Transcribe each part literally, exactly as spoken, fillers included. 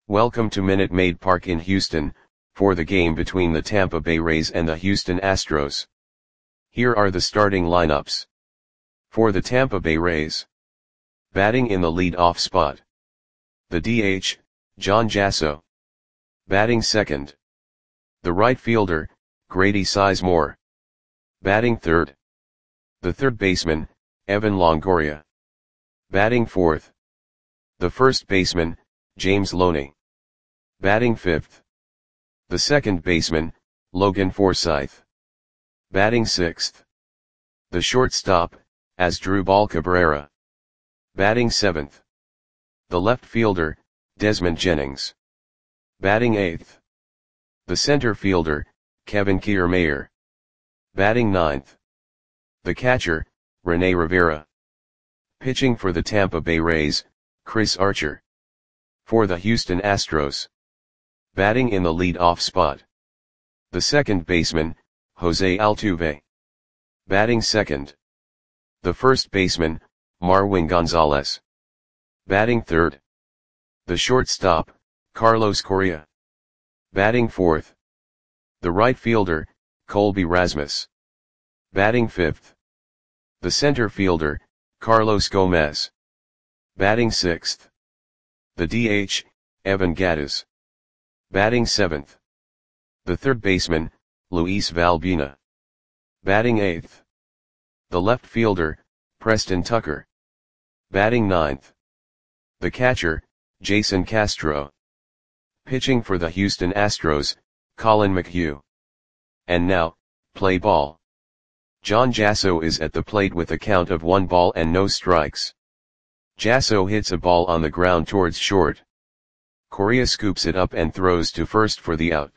Welcome to Minute Maid Park in Houston, for the game between the Tampa Bay Rays and the Houston Astros. Here are the starting lineups. For the Tampa Bay Rays. Batting in the lead-off spot. The D H, John Jasso. Batting second. The right fielder, Grady Sizemore. Batting third. The third baseman, Evan Longoria. Batting fourth. The first baseman, James Loney. Batting fifth. The second baseman, Logan Forsythe. Batting sixth. The shortstop, Asdrubal Cabrera. Batting seventh. The left fielder, Desmond Jennings. Batting eighth. The center fielder, Kevin Kiermaier. Batting ninth. The catcher, Rene Rivera. Pitching for the Tampa Bay Rays, Chris Archer. For the Houston Astros. Batting in the lead-off spot. The second baseman, Jose Altuve. Batting second. The first baseman, Marwin Gonzalez. Batting third. The shortstop, Carlos Correa. Batting fourth. The right fielder, Colby Rasmus. Batting fifth. The center fielder, Carlos Gomez. Batting sixth. The D H, Evan Gattis. Batting seventh. The third baseman, Luis Valbuena. Batting eighth. The left fielder, Preston Tucker. Batting ninth. The catcher, Jason Castro. Pitching for the Houston Astros, Colin McHugh. And now, play ball. John Jasso is at the plate with a count of one ball and no strikes. Jasso hits a ball on the ground towards short. Correa scoops it up and throws to first for the out.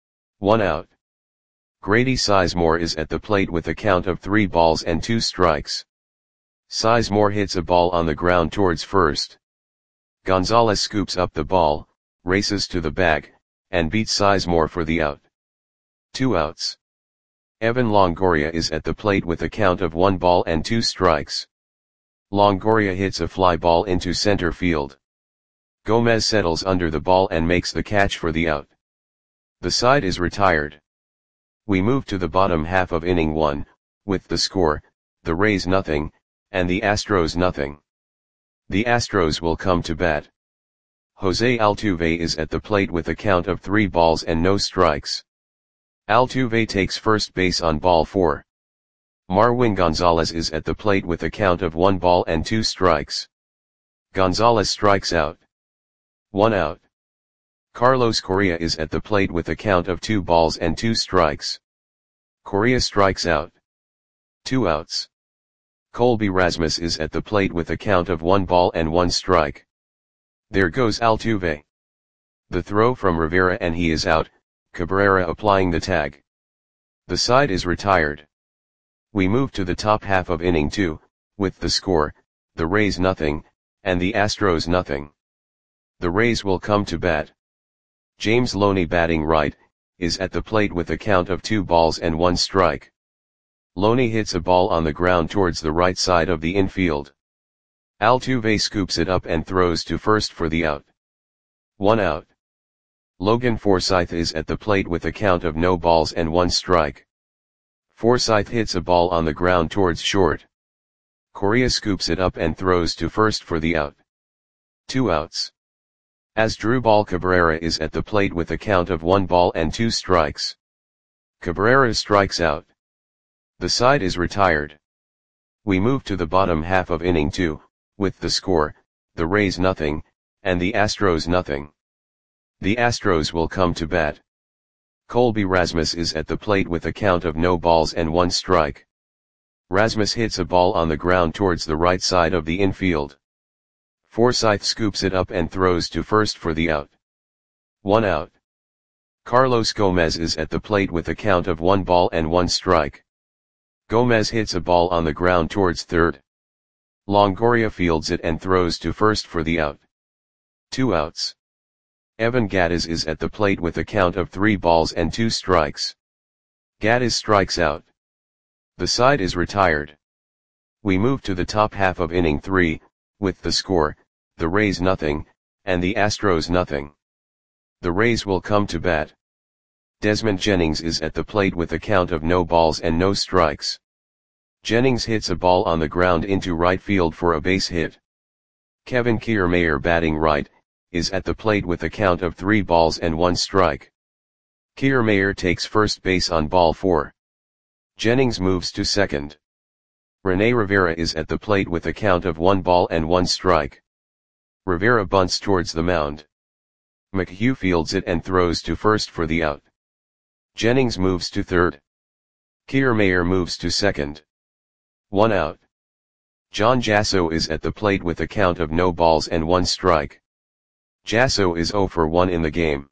One out. Grady Sizemore is at the plate with a count of three balls and two strikes. Sizemore hits a ball on the ground towards first. Gonzalez scoops up the ball, races to the bag, and beats Sizemore for the out. Two outs. Evan Longoria is at the plate with a count of one ball and two strikes. Longoria hits a fly ball into center field. Gomez settles under the ball and makes the catch for the out. The side is retired. We move to the bottom half of inning one, with the score, the Rays nothing, and the Astros nothing. The Astros will come to bat. Jose Altuve is at the plate with a count of three balls and no strikes. Altuve takes first base on ball four. Marwin Gonzalez is at the plate with a count of one ball and two strikes. Gonzalez strikes out. One out. Carlos Correa is at the plate with a count of two balls and two strikes. Correa strikes out. Two outs. Colby Rasmus is at the plate with a count of one ball and one strike. There goes Altuve. The throw from Rivera and he is out, Cabrera applying the tag. The side is retired. We move to the top half of inning two, with the score, the Rays nothing, and the Astros nothing. The Rays will come to bat. James Loney batting right, is at the plate with a count of two balls and one strike. Loney hits a ball on the ground towards the right side of the infield. Altuve scoops it up and throws to first for the out. One out. Logan Forsythe is at the plate with a count of no balls and one strike. Forsythe hits a ball on the ground towards short. Correa scoops it up and throws to first for the out. Two outs. Asdrubal Cabrera is at the plate with a count of one ball and two strikes. Cabrera strikes out. The side is retired. We move to the bottom half of inning two, with the score, the Rays nothing, and the Astros nothing. The Rays will come to bat. Jose Altuve is at the plate with a count of three balls and one strike. Loney is at the plate with a count of two balls and one strike. Forsythe is at the plate with a count of no balls and one strike. Correa scoops it up and throws to first for the out. Two outs. Asdrubal Cabrera is at the plate with a count of one ball and two strikes. Cabrera strikes out. The side is retired. We move to the bottom half of inning two, with the score, the Rays nothing, and the Astros nothing. The Astros will come to bat. Colby Rasmus is at the plate with a count of no balls and one strike. Rasmus hits a ball on the ground towards the right side of the infield. Forsythe scoops it up and throws to first for the out. One out. Carlos Gomez is at the plate with a count of one ball and one strike. Gomez hits a ball on the ground towards third. Longoria fields it and throws to first for the out. Two outs. Evan Gattis is at the plate with a count of three balls and two strikes. Gattis strikes out. The side is retired. We move to the top half of inning three, with the score, the Rays nothing, and the Astros nothing. The Rays will come to bat. Desmond Jennings is at the plate with a count of no balls and no strikes. Jennings hits a ball on the ground into right field for a base hit. Kevin Kiermaier, batting right, is at the plate with a count of three balls and one strike. Kiermaier takes first base on ball four. Jennings moves to second. Rene Rivera is at the plate with a count of one ball and one strike. Rivera bunts towards the mound. McHugh fields it and throws to first for the out. Jennings moves to third. Kiermaier moves to second. One out. John Jasso is at the plate with a count of no balls and one strike. Jasso is oh for one in the game.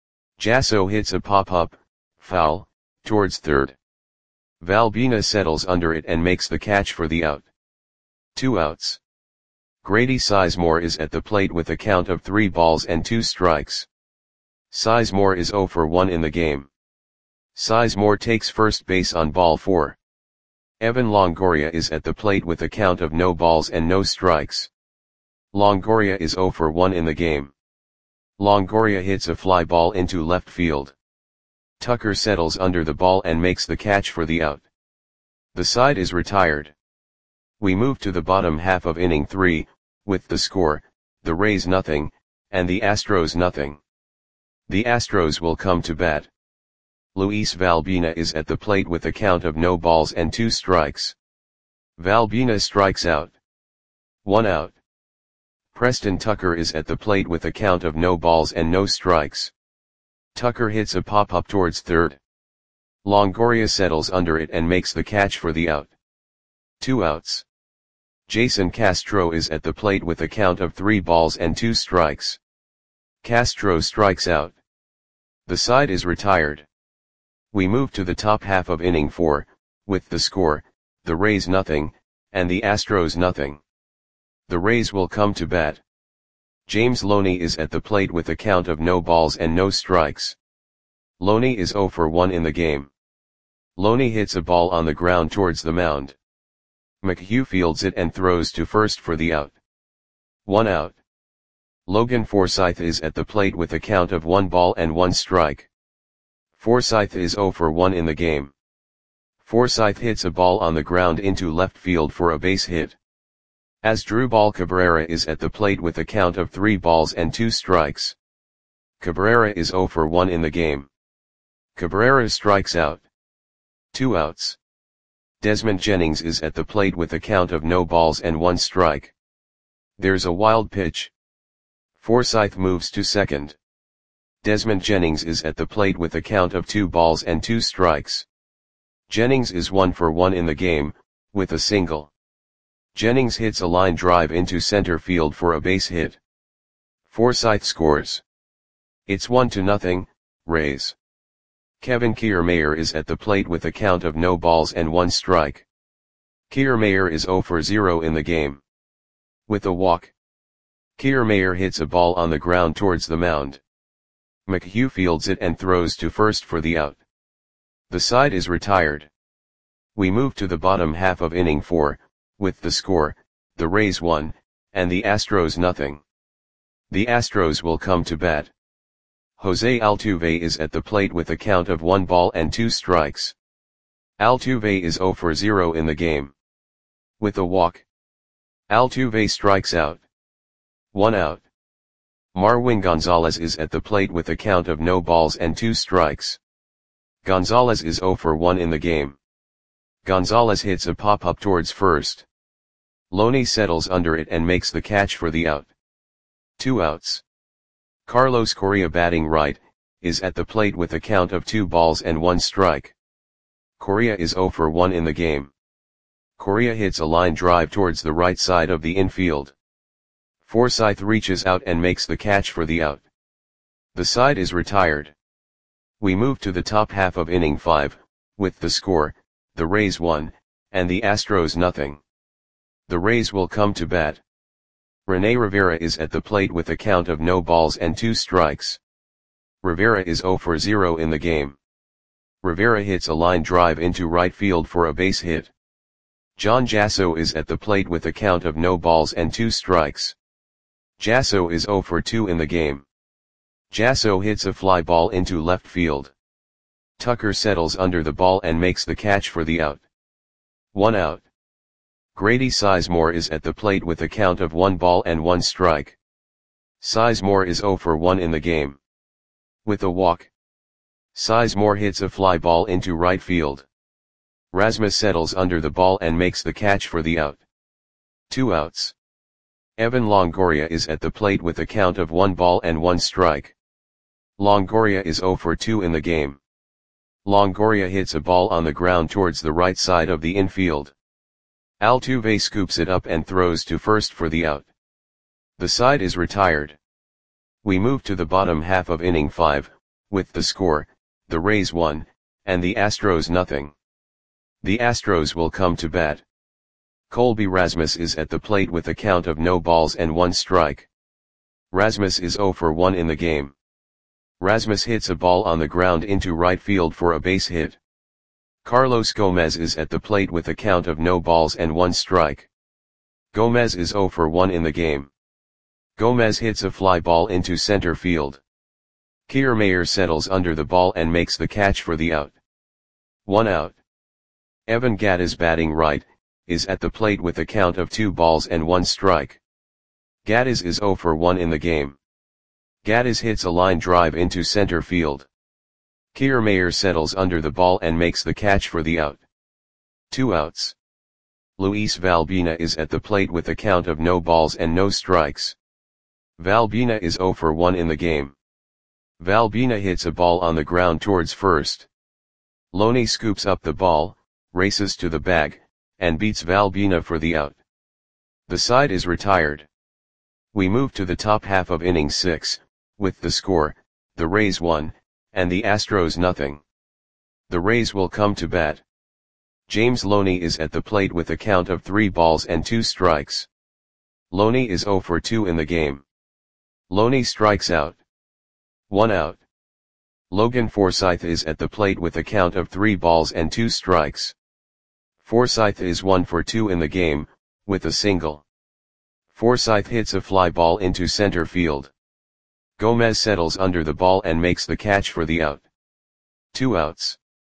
Jasso hits a pop-up, foul, towards third. Valbina settles under it and makes the catch for the out. Two outs. Grady Sizemore is at the plate with a count of three balls and two strikes. Sizemore is oh for one in the game. Sizemore takes first base on ball four. Evan Longoria is at the plate with a count of no balls and no strikes. Longoria is oh for one in the game. Longoria hits a fly ball into left field. Tucker settles under the ball and makes the catch for the out. The side is retired. We move to the bottom half of inning three, with the score, the Rays nothing, and the Astros nothing. The Astros will come to bat. Luis Valbina is at the plate with a count of no balls and two strikes. Valbina strikes out. One out. Preston Tucker is at the plate with a count of no balls and no strikes. Tucker hits a pop-up towards third. Longoria settles under it and makes the catch for the out. Two outs. Jason Castro is at the plate with a count of three balls and two strikes. Castro strikes out. The side is retired. We move to the top half of inning four, with the score, the Rays nothing, and the Astros nothing. The Rays will come to bat. James Loney is at the plate with a count of no balls and no strikes. Loney is oh for one in the game. Loney hits a ball on the ground towards the mound. McHugh fields it and throws to first for the out. One out. Logan Forsythe is at the plate with a count of one ball and one strike. Forsythe is oh for one in the game. Forsythe hits a ball on the ground into left field for a base hit. Asdrubal Cabrera is at the plate with a count of three balls and two strikes. Cabrera is oh for one in the game. Cabrera strikes out. Two outs. Desmond Jennings is at the plate with a count of no balls and one strike. There's a wild pitch. Forsythe moves to second. Desmond Jennings is at the plate with a count of two balls and two strikes. Jennings is one for one in the game, with a single. Jennings hits a line drive into center field for a base hit. Forsythe scores. It's one to nothing, Rays. Kevin Kiermaier is at the plate with a count of no balls and one strike. Kiermaier is oh for zero in the game. With a walk. Kiermaier hits a ball on the ground towards the mound. McHugh fields it and throws to first for the out. The side is retired. We move to the bottom half of inning four, with the score, the Rays one, and the Astros nothing. The Astros will come to bat. Jose Altuve is at the plate with a count of one ball and two strikes. Altuve is oh for zero in the game. With a walk. Altuve strikes out. One out. Marwin Gonzalez is at the plate with a count of no balls and two strikes. Gonzalez is oh for one in the game. Gonzalez hits a pop-up towards first. Loney settles under it and makes the catch for the out. Two outs. Carlos Correa, batting right, is at the plate with a count of two balls and one strike. Correa is oh for one in the game. Correa hits a line drive towards the right side of the infield. Forsythe reaches out and makes the catch for the out. The side is retired. We move to the top half of inning five, with the score, the Rays one, and the Astros nothing. The Rays will come to bat. Rene Rivera is at the plate with a count of no balls and two strikes. Rivera is oh for zero in the game. Rivera hits a line drive into right field for a base hit. John Jasso is at the plate with a count of no balls and two strikes. Jasso is oh for two in the game. Jasso hits a fly ball into left field. Tucker settles under the ball and makes the catch for the out. One out. Grady Sizemore is at the plate with a count of one ball and one strike. Sizemore is zero for one in the game. With a walk, Sizemore hits a fly ball into right field. Rasmus settles under the ball and makes the catch for the out. Two outs. Evan Longoria is at the plate with a count of one ball and one strike. Longoria is zero for two in the game. Longoria hits a ball on the ground towards the right side of the infield. Altuve scoops it up and throws to first for the out. The side is retired. We move to the bottom half of inning five, with the score, the Rays one, and the Astros nothing. The Astros will come to bat. Colby Rasmus is at the plate with a count of no balls and one strike. Rasmus is zero for one in the game. Rasmus hits a ball on the ground into right field for a base hit. Carlos Gomez is at the plate with a count of no balls and one strike. Gomez is zero for one in the game. Gomez hits a fly ball into center field. Kiermaier settles under the ball and makes the catch for the out. One out. Evan Gattis, batting right, is at the plate with a count of two balls and one strike. Gattis is zero for one in the game. Gattis hits a line drive into center field. Kiermaier settles under the ball and makes the catch for the out. Two outs. Luis Valbina is at the plate with a count of no balls and no strikes. Valbina is zero for one in the game. Valbina hits a ball on the ground towards first. Loney scoops up the ball, races to the bag, and beats Valbina for the out. The side is retired. We move to the top half of inning six, with the score, the Rays one, and the Astros nothing. The Rays will come to bat. James Loney is at the plate with a count of three balls and two strikes. Loney is zero for two in the game. Loney strikes out. One out. Logan Forsythe is at the plate with a count of three balls and two strikes. Forsythe is one for two in the game, with a single. Forsythe hits a fly ball into center field. Gomez settles under the ball and makes the catch for the out. Two outs.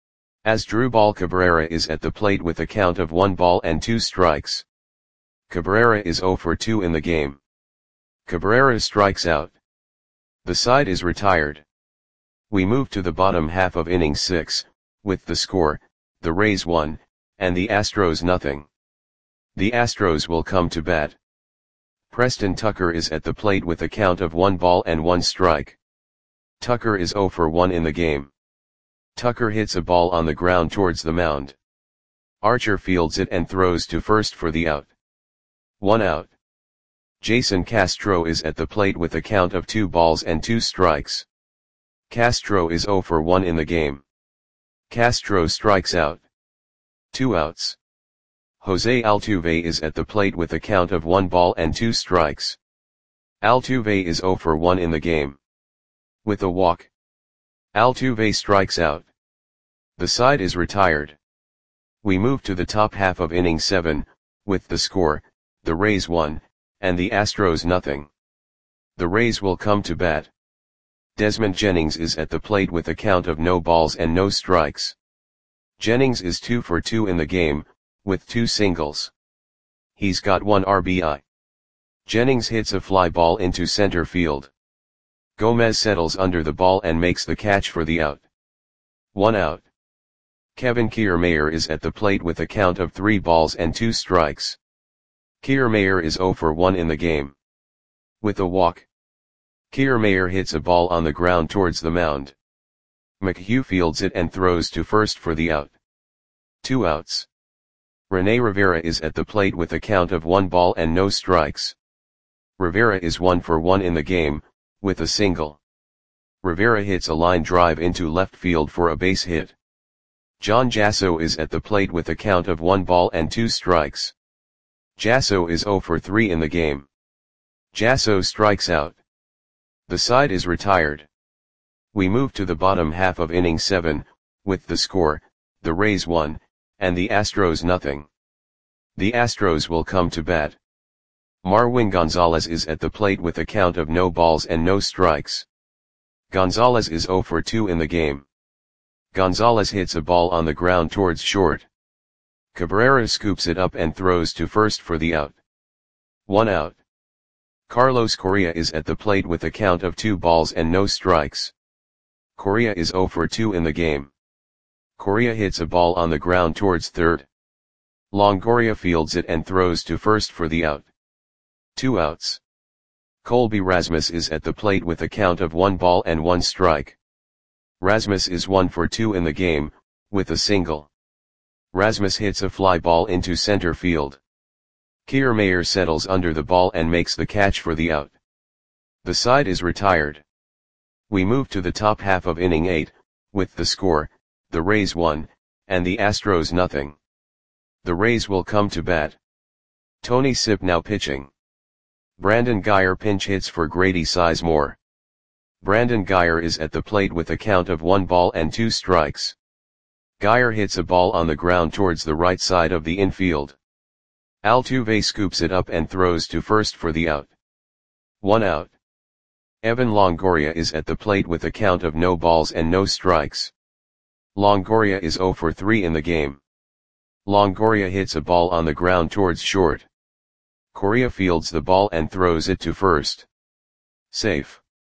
Asdrubal Cabrera is at the plate with a count of one ball and two strikes. Cabrera is zero for two in the game. Cabrera strikes out. The side is retired. We move to the bottom half of inning six, with the score, the Rays one, and the Astros nothing. The Astros will come to bat. Preston Tucker is at the plate with a count of one ball and one strike. Tucker is zero for one in the game. Tucker hits a ball on the ground towards the mound. Archer fields it and throws to first for the out. One out. Jason Castro is at the plate with a count of two balls and two strikes. Castro is zero for one in the game. Castro strikes out. Two outs. Jose Altuve is at the plate with a count of one ball and two strikes. Altuve is zero for one in the game. With a walk, Altuve strikes out. The side is retired. We move to the top half of inning seven, with the score, the Rays one, and the Astros nothing. The Rays will come to bat. Desmond Jennings is at the plate with a count of no balls and no strikes. Jennings is two for two in the game, with two singles. He's got one R B I. Jennings hits a fly ball into center field. Gomez settles under the ball and makes the catch for the out. One out. Kevin Kiermaier is at the plate with a count of three balls and two strikes. Kiermaier is zero for one in the game. With a walk, Kiermaier hits a ball on the ground towards the mound. McHugh fields it and throws to first for the out. Two outs. Rene Rivera is at the plate with a count of one ball and no strikes. Rivera is one for one in the game, with a single. Rivera hits a line drive into left field for a base hit. John Jasso is at the plate with a count of one ball and two strikes. Jasso is zero for three in the game. Jasso strikes out. The side is retired. We move to the bottom half of inning seven, with the score, the Rays one, and the Astros nothing. The Astros will come to bat. Marwin Gonzalez is at the plate with a count of no balls and no strikes. Gonzalez is zero for two in the game. Gonzalez hits a ball on the ground towards short. Cabrera scoops it up and throws to first for the out. One out. Carlos Correa is at the plate with a count of two balls and no strikes. Correa is zero for two in the game. Correa hits a ball on the ground towards third. Longoria fields it and throws to first for the out. Two outs. Colby Rasmus is at the plate with a count of one ball and one strike. Rasmus is one for two in the game, with a single. Rasmus hits a fly ball into center field. Kiermaier settles under the ball and makes the catch for the out. The side is retired. We move to the top half of inning eight, with the score, the Rays one, and the Astros nothing. The Rays will come to bat. Tony Sipp now pitching. Brandon Guyer pinch hits for Grady Sizemore. Brandon Guyer is at the plate with a count of one ball and two strikes. Guyer hits a ball on the ground towards the right side of the infield. Altuve scoops it up and throws to first for the out. One out. Evan Longoria is at the plate with a count of no balls and no strikes. Longoria is zero for three in the game. Longoria hits a ball on the ground towards short. Correa fields the ball and throws it to first. Safe.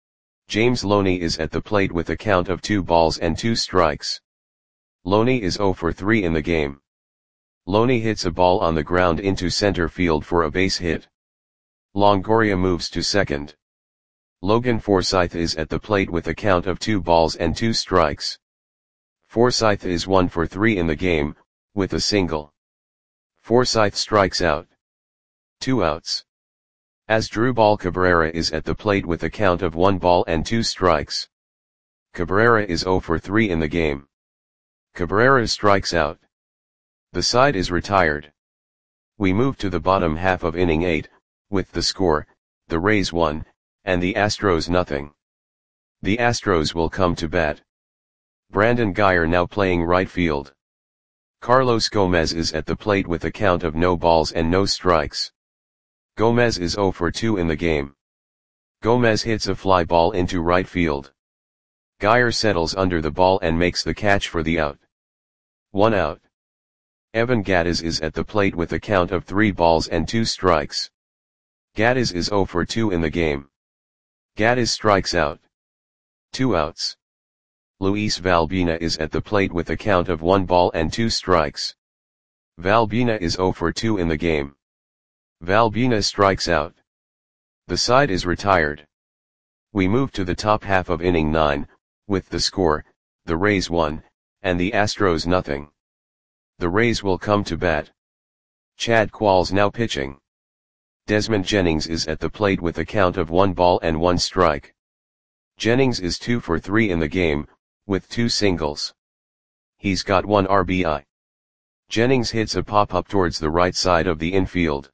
James Loney is at the plate with a count of two balls and two strikes. Loney is zero for three in the game. Loney hits a ball on the ground into center field for a base hit. Longoria moves to second. Logan Forsythe is at the plate with a count of two balls and two strikes. Forsythe is one for three in the game, with a single. Forsythe strikes out. Two outs. Asdrubal Cabrera is at the plate with a count of one ball and two strikes. Cabrera is zero for three in the game. Cabrera strikes out. The side is retired. We move to the bottom half of inning eight, with the score, the Rays one, and the Astros nothing. The Astros will come to bat. Brandon Guyer now playing right field. Carlos Gomez is at the plate with a count of no balls and no strikes. Gomez is zero for two in the game. Gomez hits a fly ball into right field. Guyer settles under the ball and makes the catch for the out. One out. Evan Gattis is at the plate with a count of three balls and two strikes. Gattis is zero for two in the game. Gattis strikes out. Two outs. Luis Valbina is at the plate with a count of one ball and two strikes. Valbina is zero for two in the game. Valbina strikes out. The side is retired. We move to the top half of inning nine, with the score, the Rays one, and the Astros nothing. The Rays will come to bat. Chad Qualls now pitching. Desmond Jennings is at the plate with a count of one ball and one strike. Jennings is two for three in the game, with two singles. He's got one R B I. Jennings hits a pop-up towards the right side of the infield.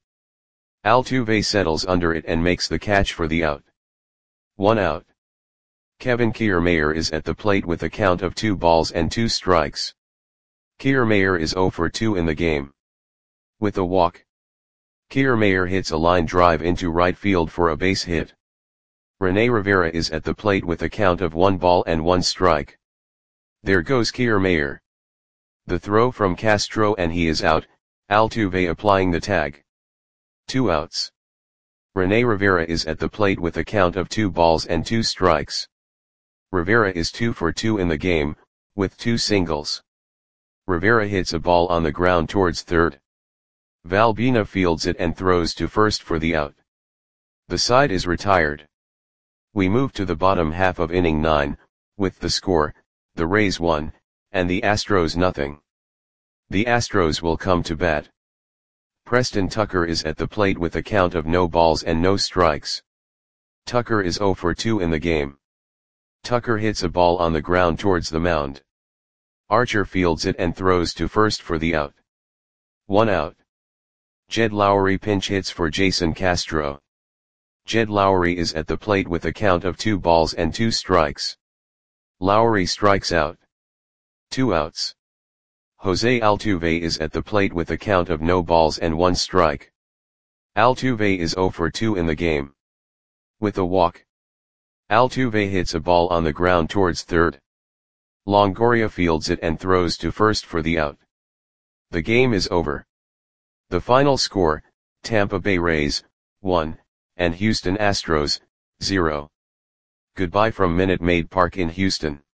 Altuve settles under it and makes the catch for the out. One out. Kevin Kiermaier is at the plate with a count of two balls and two strikes. Kiermaier is zero for two in the game. With a walk. Kiermaier hits a line drive into right field for a base hit. Rene Rivera is at the plate with a count of one ball and one strike. There goes Kiermaier. The throw from Castro and he is out, Altuve applying the tag. Two outs. Rene Rivera is at the plate with a count of two balls and two strikes. Rivera is two for two in the game, with two singles. Rivera hits a ball on the ground towards third. Valbina fields it and throws to first for the out. The side is retired. We move to the bottom half of inning nine, with the score, the Rays one, and the Astros nothing. The Astros will come to bat. Preston Tucker is at the plate with a count of no balls and no strikes. Tucker is zero for two in the game. Tucker hits a ball on the ground towards the mound. Archer fields it and throws to first for the out. One out. Jed Lowry pinch hits for Jason Castro. Jed Lowry is at the plate with a count of two balls and two strikes. Lowry strikes out. Two outs. Jose Altuve is at the plate with a count of no balls and one strike. Altuve is zero for two in the game. With a walk. Altuve hits a ball on the ground towards third. Longoria fields it and throws to first for the out. The game is over. The final score, Tampa Bay Rays, one, and Houston Astros, zero. Goodbye from Minute Maid Park in Houston.